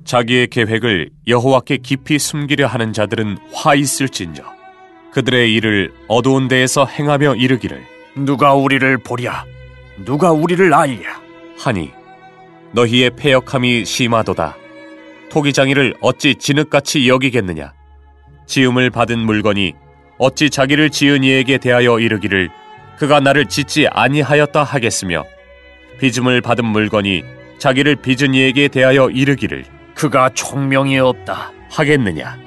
자기의 계획을 여호와께 깊이 숨기려 하는 자들은 화 있을진저. 그들의 일을 어두운 데에서 행하며 이르기를 누가 우리를 보랴? 누가 우리를 알랴? 하니 너희의 패역함이 심하도다. 토기장이를 어찌 진흙같이 여기겠느냐? 지음을 받은 물건이 어찌 자기를 지은 이에게 대하여 이르기를 그가 나를 짓지 아니하였다 하겠으며, 빚음을 받은 물건이 자기를 빚은 이에게 대하여 이르기를 그가 총명이 없다 하겠느냐?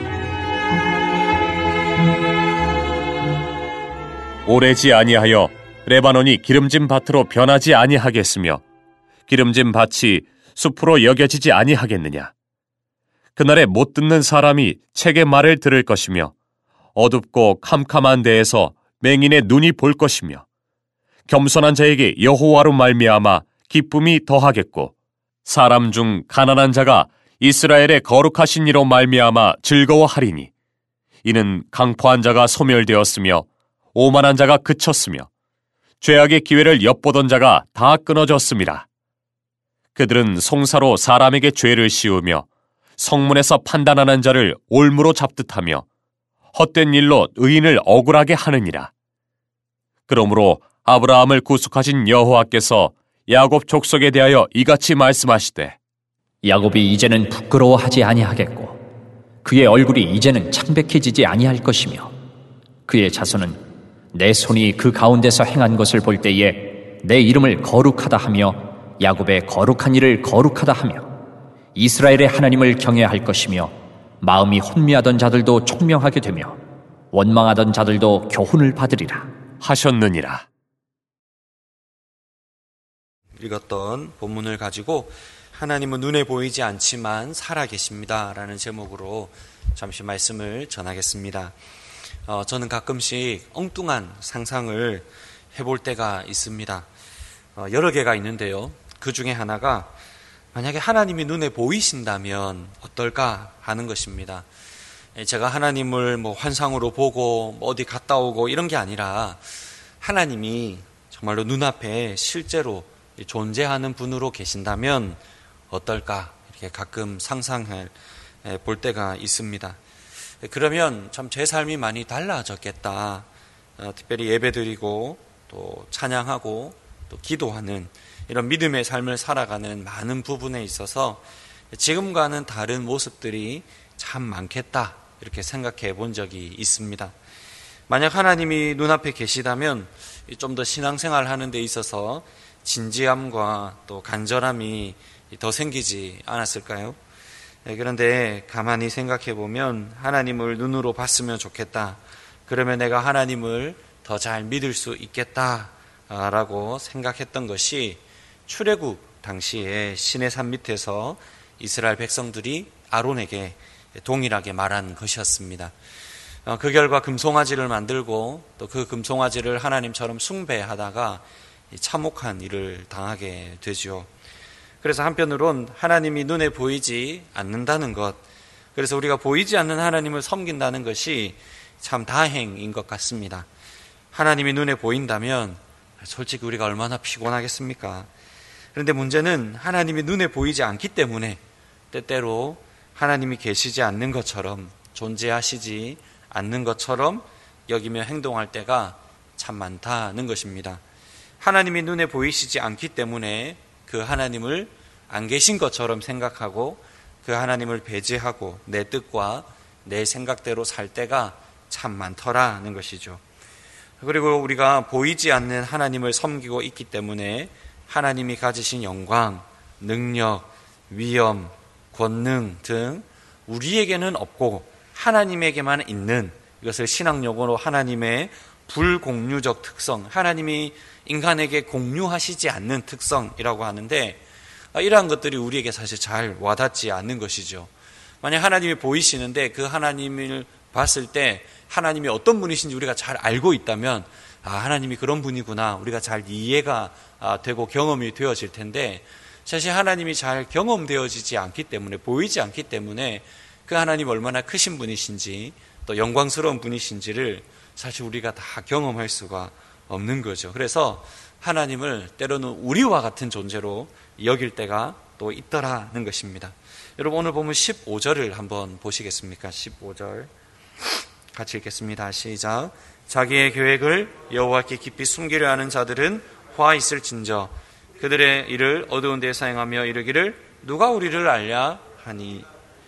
오래지 아니하여 레바논이 기름진 밭으로 변하지 아니하겠으며, 기름진 밭이 숲으로 여겨지지 아니하겠느냐? 그날에 못 듣는 사람이 책의 말을 들을 것이며, 어둡고 캄캄한 데에서 맹인의 눈이 볼 것이며, 겸손한 자에게 여호와로 말미암아 기쁨이 더하겠고, 사람 중 가난한 자가 이스라엘의 거룩하신 이로 말미암아 즐거워하리니, 이는 강포한 자가 소멸되었으며 오만한 자가 그쳤으며 죄악의 기회를 엿보던 자가 다 끊어졌음이라. 그들은 송사로 사람에게 죄를 씌우며 성문에서 판단하는 자를 올무로 잡듯하며 헛된 일로 의인을 억울하게 하느니라. 그러므로 아브라함을 구속하신 여호와께서 야곱 족속에 대하여 이같이 말씀하시되 야곱이 이제는 부끄러워하지 아니하겠고 그의 얼굴이 이제는 창백해지지 아니할 것이며 그의 자손은 내 손이 그 가운데서 행한 것을 볼 때에 내 이름을 거룩하다 하며 야곱의 거룩한 일을 거룩하다 하며 이스라엘의 하나님을 경외할 것이며 마음이 혼미하던 자들도 총명하게 되며 원망하던 자들도 교훈을 받으리라 하셨느니라. 읽었던 본문을 가지고 하나님은 눈에 보이지 않지만 살아계십니다 라는 제목으로 잠시 말씀을 전하겠습니다. 저는 가끔씩 엉뚱한 상상을 해볼 때가 있습니다. 여러 개가 있는데요. 그 중에 하나가 만약에 하나님이 눈에 보이신다면 어떨까 하는 것입니다. 제가 하나님을 환상으로 보고 어디 갔다 오고 이런 게 아니라 하나님이 정말로 눈앞에 실제로 존재하는 분으로 계신다면 어떨까 이렇게 가끔 상상해 볼 때가 있습니다. 그러면 참 제 삶이 많이 달라졌겠다. 특별히 예배드리고 또 찬양하고 또 기도하는 이런 믿음의 삶을 살아가는 많은 부분에 있어서 지금과는 다른 모습들이 참 많겠다 이렇게 생각해 본 적이 있습니다. 만약 하나님이 눈앞에 계시다면 좀 더 신앙생활 하는 데 있어서 진지함과 또 간절함이 더 생기지 않았을까요? 그런데 가만히 생각해 보면 하나님을 눈으로 봤으면 좋겠다. 그러면 내가 하나님을 더 잘 믿을 수 있겠다라고 생각했던 것이 출애굽 당시에 시내산 밑에서 이스라엘 백성들이 아론에게 동일하게 말한 것이었습니다. 그 결과 금송아지를 만들고 또 그 금송아지를 하나님처럼 숭배하다가 참혹한 일을 당하게 되죠. 그래서 한편으론 하나님이 눈에 보이지 않는다는 것, 그래서 우리가 보이지 않는 하나님을 섬긴다는 것이 참 다행인 것 같습니다. 하나님이 눈에 보인다면 솔직히 우리가 얼마나 피곤하겠습니까? 그런데 문제는 하나님이 눈에 보이지 않기 때문에 때때로 하나님이 계시지 않는 것처럼, 존재하시지 않는 것처럼 여기며 행동할 때가 참 많다는 것입니다. 하나님이 눈에 보이시지 않기 때문에 그 하나님을 안 계신 것처럼 생각하고 그 하나님을 배제하고 내 뜻과 내 생각대로 살 때가 참 많더라는 것이죠. 그리고 우리가 보이지 않는 하나님을 섬기고 있기 때문에 하나님이 가지신 영광, 능력, 위엄, 권능 등 우리에게는 없고 하나님에게만 있는, 이것을 신학용어로 하나님의 불공유적 특성, 하나님이 인간에게 공유하시지 않는 특성이라고 하는데, 이러한 것들이 우리에게 사실 잘 와닿지 않는 것이죠. 만약 하나님이 보이시는데 그 하나님을 봤을 때 하나님이 어떤 분이신지 우리가 잘 알고 있다면 하나님이 그런 분이구나, 우리가 잘 이해가 되고 경험이 되어질 텐데, 사실 하나님이 잘 경험되어지지 않기 때문에, 보이지 않기 때문에 그 하나님이 얼마나 크신 분이신지 또 영광스러운 분이신지를 사실 우리가 다 경험할 수가 없는 거죠. 그래서 하나님을 때로는 우리와 같은 존재로 여길 때가 또 있더라는 것입니다. 여러분 오늘 보면 15절을 한번 보시겠습니까? 15절 같이 읽겠습니다. 시작. 자기의 계획을 여호와께 깊이 숨기려 하는 자들은 화 있을진저 그들의 일을 어두운 데에 사행하며 이르기를 누가 우리를 알랴 하니.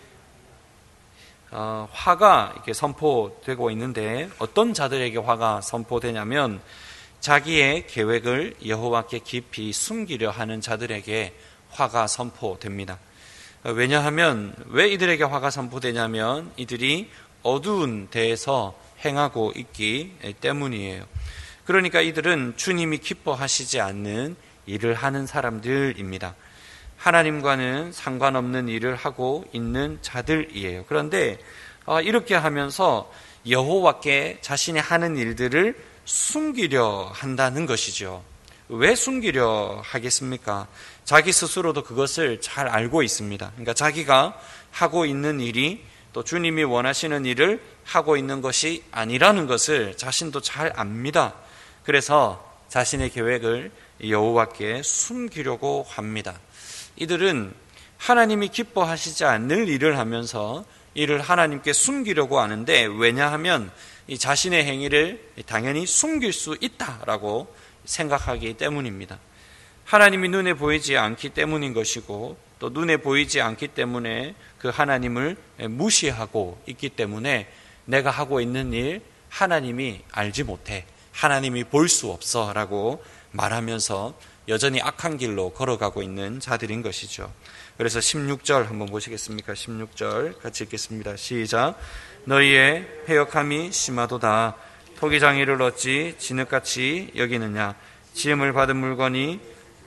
화가 이렇게 선포되고 있는데 어떤 자들에게 화가 선포되냐면 자기의 계획을 여호와께 깊이 숨기려 하는 자들에게 화가 선포됩니다. 왜냐하면 왜 이들에게 화가 선포되냐면 이들이 어두운 데에서 행하고 있기 때문이에요. 그러니까 이들은 주님이 기뻐하시지 않는 일을 하는 사람들입니다. 하나님과는 상관없는 일을 하고 있는 자들이에요. 그런데 이렇게 하면서 여호와께 자신이 하는 일들을 숨기려 한다는 것이죠. 왜 숨기려 하겠습니까? 자기 스스로도 그것을 잘 알고 있습니다. 그러니까 자기가 하고 있는 일이 또 주님이 원하시는 일을 하고 있는 것이 아니라는 것을 자신도 잘 압니다. 그래서 자신의 계획을 여호와께 숨기려고 합니다. 이들은 하나님이 기뻐하시지 않을 일을 하면서 이를 하나님께 숨기려고 하는데 왜냐하면 이 자신의 행위를 당연히 숨길 수 있다라고 생각하기 때문입니다. 하나님이 눈에 보이지 않기 때문인 것이고 또 눈에 보이지 않기 때문에 그 하나님을 무시하고 있기 때문에 내가 하고 있는 일 하나님이 알지 못해, 하나님이 볼 수 없어 라고 말하면서 여전히 악한 길로 걸어가고 있는 자들인 것이죠. 그래서 16절 한번 보시겠습니까? 16절 같이 읽겠습니다. 시작. 너희의 패역함이 심하도다. 토기장이를 어찌 진흙같이 여기느냐. 지음을 받은 물건이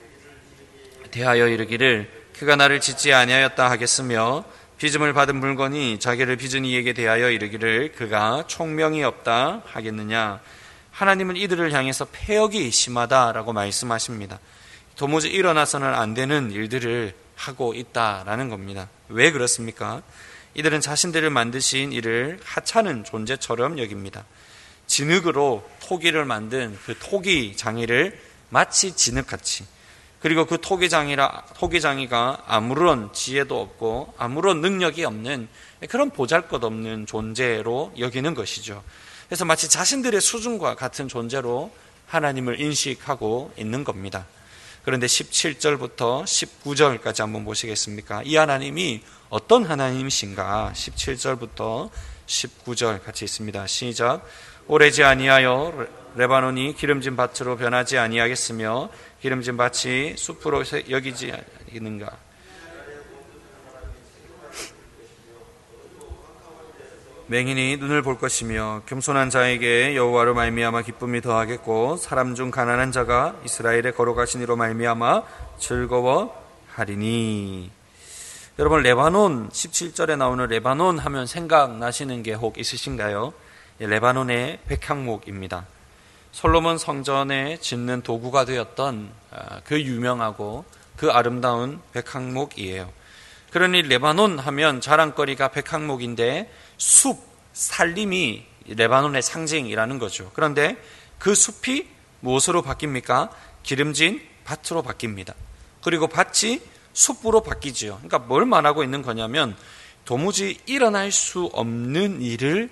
대하여 이르기를 그가 나를 짓지 아니하였다 하겠으며 빚음을 받은 물건이 자기를 빚은 이에게 대하여 이르기를 그가 총명이 없다 하겠느냐. 하나님은 이들을 향해서 패역이 심하다라고 말씀하십니다. 도무지 일어나서는 안 되는 일들을 하고 있다라는 겁니다. 왜 그렇습니까? 이들은 자신들을 만드신 이를 하찮은 존재처럼 여깁니다. 진흙으로 토기를 만든 그 토기 장이를 마치 진흙같이, 그리고 그 토기장이가 아무런 지혜도 없고 아무런 능력이 없는 그런 보잘것없는 존재로 여기는 것이죠. 그래서 마치 자신들의 수준과 같은 존재로 하나님을 인식하고 있는 겁니다. 그런데 17절부터 19절까지 한번 보시겠습니까? 이 하나님이 어떤 하나님이신가? 17절부터 19절 같이 있습니다. 시작. 오래지 아니하여 레바논이 기름진 밭으로 변하지 아니하겠으며 기름진 밭이 숲으로 여기지 않는가? 맹인이 눈을 볼 것이며 겸손한 자에게 여호와로 말미암아 기쁨이 더하겠고 사람 중 가난한 자가 이스라엘에 걸어가신 이로 말미암아 즐거워하리니. 여러분, 레바논 17절에 나오는 레바논 하면 생각나시는 게 혹 있으신가요? 레바논의 백향목입니다. 솔로몬 성전에 짓는 도구가 되었던 그 유명하고 그 아름다운 백향목이에요. 그러니 레바논 하면 자랑거리가 백향목인데 숲, 산림이 레바논의 상징이라는 거죠. 그런데 그 숲이 무엇으로 바뀝니까? 기름진 밭으로 바뀝니다. 그리고 밭이 숲으로 바뀌죠. 그러니까 뭘 말하고 있는 거냐면 도무지 일어날 수 없는 일이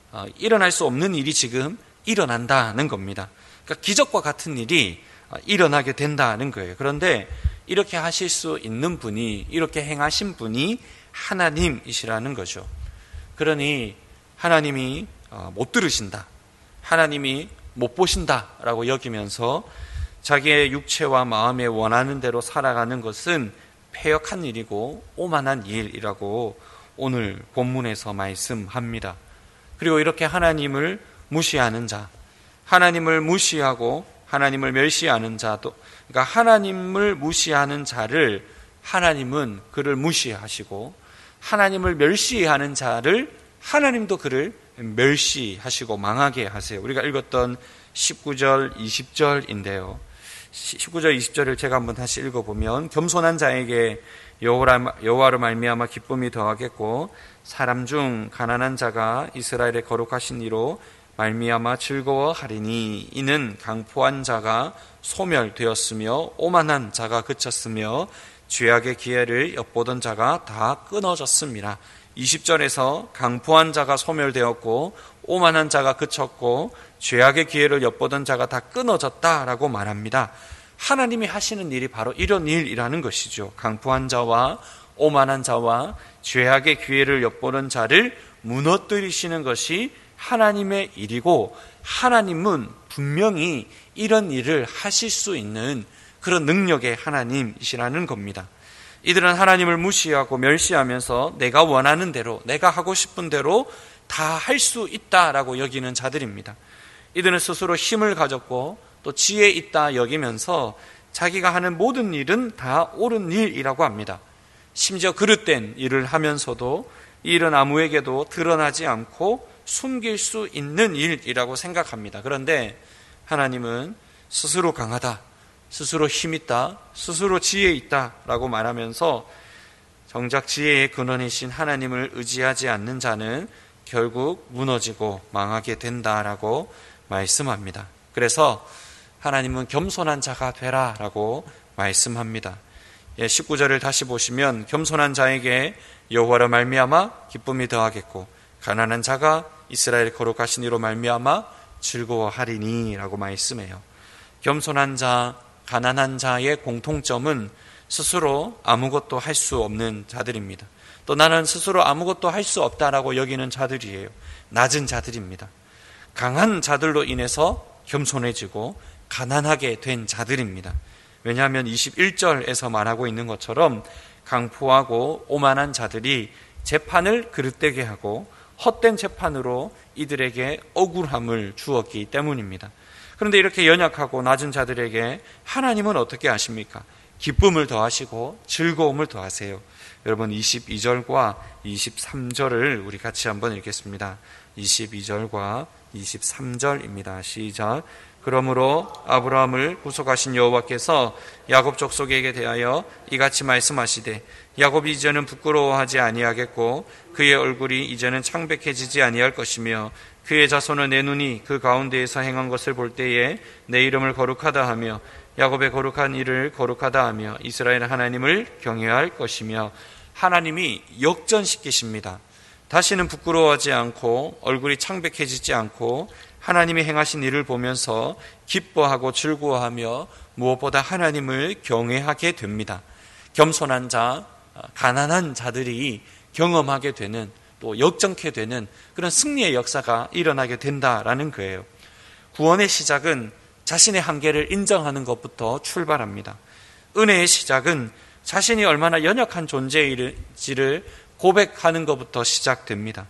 지금 일어난다는 겁니다. 그러니까 기적과 같은 일이 일어나게 된다는 거예요. 그런데 이렇게 하실 수 있는 분이, 이렇게 행하신 분이 하나님이시라는 거죠. 그러니 하나님이 못 들으신다, 하나님이 못 보신다라고 여기면서 자기의 육체와 마음에 원하는 대로 살아가는 것은 패역한 일이고 오만한 일이라고 오늘 본문에서 말씀합니다. 그리고 이렇게 하나님을 무시하는 자, 하나님을 무시하고 하나님을 멸시하는 자도, 그러니까 하나님을 무시하는 자를 하나님은 그를 무시하시고 하나님을 멸시하는 자를 하나님도 그를 멸시하시고 망하게 하세요. 우리가 읽었던 19절, 20절인데요. 19절, 20절을 제가 한번 다시 읽어보면 겸손한 자에게 여호와로 말미암아 기쁨이 더하겠고 사람 중 가난한 자가 이스라엘의 거룩하신 이로 말미암아 즐거워하리니 이는 강포한 자가 소멸되었으며 오만한 자가 그쳤으며 죄악의 기회를 엿보던 자가 다 끊어졌습니다. 20절에서 강포한 자가 소멸되었고 오만한 자가 그쳤고 죄악의 기회를 엿보던 자가 다 끊어졌다라고 말합니다. 하나님이 하시는 일이 바로 이런 일이라는 것이죠. 강포한 자와 오만한 자와 죄악의 기회를 엿보는 자를 무너뜨리시는 것이 하나님의 일이고, 하나님은 분명히 이런 일을 하실 수 있는 그런 능력의 하나님이시라는 겁니다. 이들은 하나님을 무시하고 멸시하면서 내가 원하는 대로, 내가 하고 싶은 대로 다 할 수 있다라고 여기는 자들입니다. 이들은 스스로 힘을 가졌고 또 지혜 있다 여기면서 자기가 하는 모든 일은 다 옳은 일이라고 합니다. 심지어 그릇된 일을 하면서도 이 일은 아무에게도 드러나지 않고 숨길 수 있는 일이라고 생각합니다. 그런데 하나님은 스스로 강하다, 스스로 힘있다, 스스로 지혜 있다라고 말하면서 정작 지혜의 근원이신 하나님을 의지하지 않는 자는 결국 무너지고 망하게 된다라고 말씀합니다. 그래서 하나님은 겸손한 자가 되라라고 말씀합니다. 19절을 다시 보시면 겸손한 자에게 여호와로 말미암아 기쁨이 더하겠고 가난한 자가 이스라엘 거룩하신 이로 말미암아 즐거워하리니 라고 말씀해요. 겸손한 자, 가난한 자의 공통점은 스스로 아무것도 할 수 없는 자들입니다. 또 나는 스스로 아무것도 할 수 없다라고 여기는 자들이에요. 낮은 자들입니다. 강한 자들로 인해서 겸손해지고 가난하게 된 자들입니다. 왜냐하면 21절에서 말하고 있는 것처럼 강포하고 오만한 자들이 재판을 그릇되게 하고 헛된 재판으로 이들에게 억울함을 주었기 때문입니다. 그런데 이렇게 연약하고 낮은 자들에게 하나님은 어떻게 하십니까? 기쁨을 더하시고 즐거움을 더하세요. 여러분 22절과 23절을 우리 같이 한번 읽겠습니다. 22절과 23절입니다. 시작. 그러므로 아브라함을 구속하신 여호와께서 야곱 족속에게 대하여 이같이 말씀하시되 야곱이 이제는 부끄러워하지 아니하겠고 그의 얼굴이 이제는 창백해지지 아니할 것이며 그의 자손은 내 눈이 그 가운데에서 행한 것을 볼 때에 내 이름을 거룩하다 하며 야곱의 거룩한 일을 거룩하다 하며 이스라엘 하나님을 경외할 것이며, 하나님이 역전시키십니다. 다시는 부끄러워하지 않고 얼굴이 창백해지지 않고 하나님이 행하신 일을 보면서 기뻐하고 즐거워하며 무엇보다 하나님을 경외하게 됩니다. 겸손한 자, 가난한 자들이 경험하게 되는, 또 역전케 되는 그런 승리의 역사가 일어나게 된다라는 거예요. 구원의 시작은 자신의 한계를 인정하는 것부터 출발합니다. 은혜의 시작은 자신이 얼마나 연약한 존재인지를 고백하는 것부터 시작됩니다.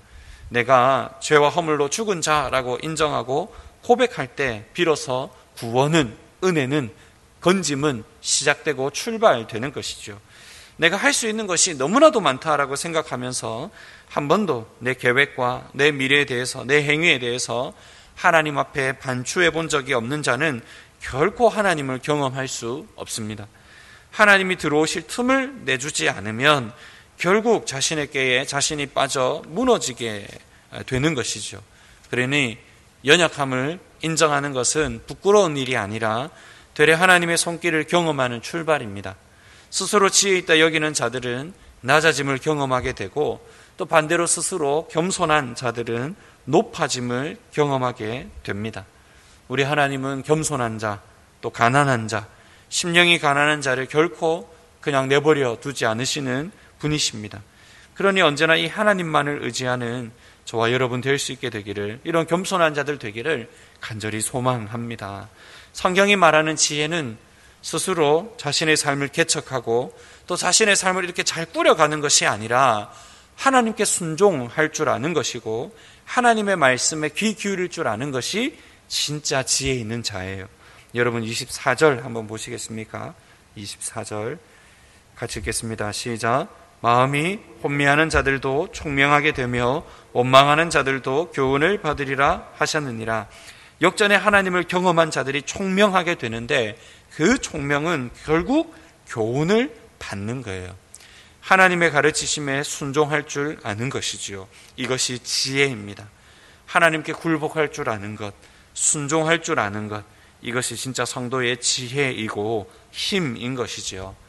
내가 죄와 허물로 죽은 자라고 인정하고 고백할 때 비로소 구원은, 은혜는, 건짐은 시작되고 출발되는 것이죠. 내가 할 수 있는 것이 너무나도 많다라고 생각하면서 한 번도 내 계획과 내 미래에 대해서, 내 행위에 대해서 하나님 앞에 반추해 본 적이 없는 자는 결코 하나님을 경험할 수 없습니다. 하나님이 들어오실 틈을 내주지 않으면 결국 자신의 깨에 자신이 빠져 무너지게 되는 것이죠. 그러니 연약함을 인정하는 것은 부끄러운 일이 아니라 되레 하나님의 손길을 경험하는 출발입니다. 스스로 지혜 있다 여기는 자들은 낮아짐을 경험하게 되고, 또 반대로 스스로 겸손한 자들은 높아짐을 경험하게 됩니다. 우리 하나님은 겸손한 자, 또 가난한 자, 심령이 가난한 자를 결코 그냥 내버려 두지 않으시는 분이십니다. 그러니 언제나 이 하나님만을 의지하는 저와 여러분 될 수 있게 되기를, 이런 겸손한 자들 되기를 간절히 소망합니다. 성경이 말하는 지혜는 스스로 자신의 삶을 개척하고 또 자신의 삶을 이렇게 잘 꾸려가는 것이 아니라 하나님께 순종할 줄 아는 것이고 하나님의 말씀에 귀 기울일 줄 아는 것이 진짜 지혜 있는 자예요. 여러분 24절 한번 보시겠습니까? 24절 같이 읽겠습니다. 시작. 마음이 혼미하는 자들도 총명하게 되며 원망하는 자들도 교훈을 받으리라 하셨느니라. 역전에 하나님을 경험한 자들이 총명하게 되는데 그 총명은 결국 교훈을 받는 거예요. 하나님의 가르치심에 순종할 줄 아는 것이지요. 이것이 지혜입니다. 하나님께 굴복할 줄 아는 것, 순종할 줄 아는 것, 이것이 진짜 성도의 지혜이고 힘인 것이지요.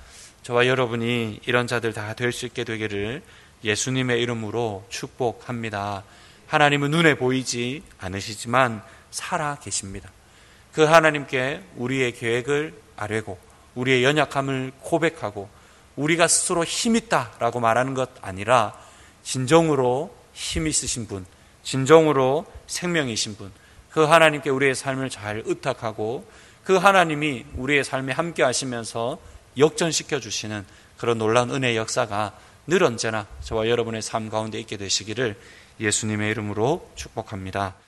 저와 여러분이 이런 자들 다 될 수 있게 되기를 예수님의 이름으로 축복합니다. 하나님은 눈에 보이지 않으시지만 살아 계십니다. 그 하나님께 우리의 계획을 아뢰고 우리의 연약함을 고백하고 우리가 스스로 힘있다라고 말하는 것 아니라 진정으로 힘 있으신 분, 진정으로 생명이신 분, 그 하나님께 우리의 삶을 잘 의탁하고 그 하나님이 우리의 삶에 함께 하시면서 역전시켜 주시는 그런 놀라운 은혜의 역사가 늘 언제나 저와 여러분의 삶 가운데 있게 되시기를 예수님의 이름으로 축복합니다.